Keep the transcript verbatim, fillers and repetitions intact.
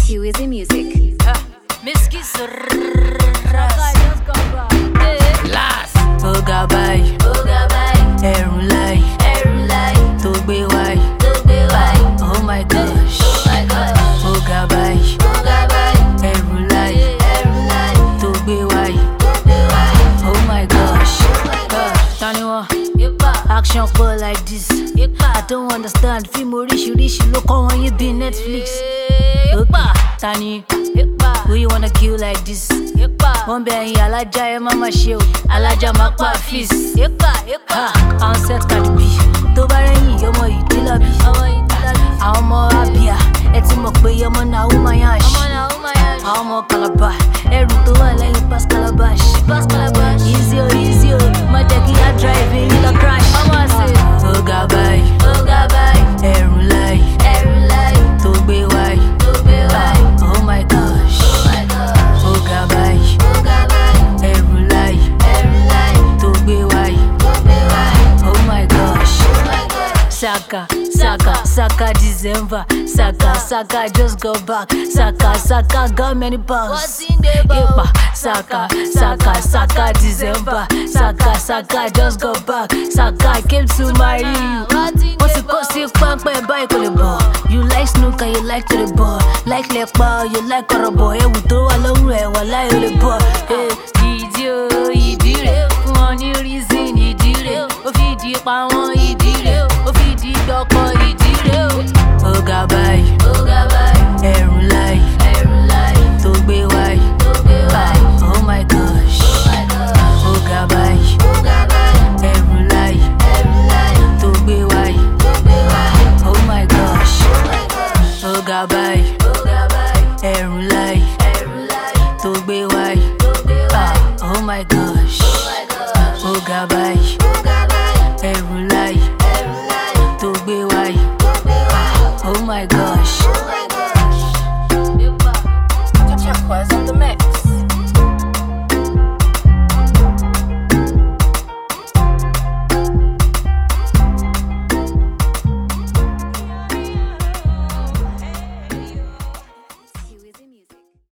Q is in music. Miss Kiss Last Oga bai Oga bai Ẹ̀rù láì Ẹ̀rù láì tó gbé wáì tó gbé wáì oh my gosh oh my gosh Oga bai Oga bai Ẹ̀rù láì Ẹ̀rù láì tó gbé wáì tó gbé wáì oh my gosh oh my gosh Tani wọ́n action for like this I don't understand film oríṣiríṣi ló kọ́ wọn yé bí Netflix Tani who you wanna kill like this? Wọ́n bẹ ẹyin alájà ẹ má má ṣe o alájà má pa fis. Àwọn set Cardi B tó bá rẹ́yìn ọmọ ìdílọ́bí. Àwọn ọmọ Abia ẹ ti mọ̀ pé ọmọ Nahuma Yansh. Àwọn ọmọ Calabar ẹrù tó wà lẹ́yìn pass Calabash. Easy o easy o má jẹ́ kí á drive in lọ crash. Oga bai Oga bai ẹ̀rù láì ẹ̀rù láì tó gbé wáì tó gbé wáì oh my gosh. Oga bai Oga bai ẹ̀rù láì ẹ̀rù láì tó gbé wáì tó gbé wáì oh my gosh oh my gosh Saka Saka Saka December Saka Saka just go back Saka Saka got many pounds What's in the bowl? Saka Saka Saka December Saka Saka just go back Saka came to marry you What's it called? See pampe buy kò lè bọ̀ You like snooker you like to the ball Like lepa you like kọ̀rọ̀bọ̀ ewu tó wà lọ́rùn ẹ̀ wà láì ó lè bọ̀ ìdí o ìdí rẹ̀ fún ọ ní reason ìdí rẹ̀ ó fi ìdí pa wọ́n ìdí rẹ̀ ó fi ìdí gbọ́kọ̀ ìdí rẹ̀ o. Oga bai Oga bai ẹ̀rù láì ẹ̀rù láì tó gbé wáì tó gbé wáì oh my gosh oh my gosh Oga bai Oga bai ẹ̀rù láì ẹ̀rù láì tó gbé wáì tó gbé wáì oh my gosh oh my gosh Oga bai Oga bai ẹ̀rù láì ẹ̀rù láì tó gbé wáì tó gbé wáì oh my gosh oh my gosh Oga bai Oga bai ẹ̀rù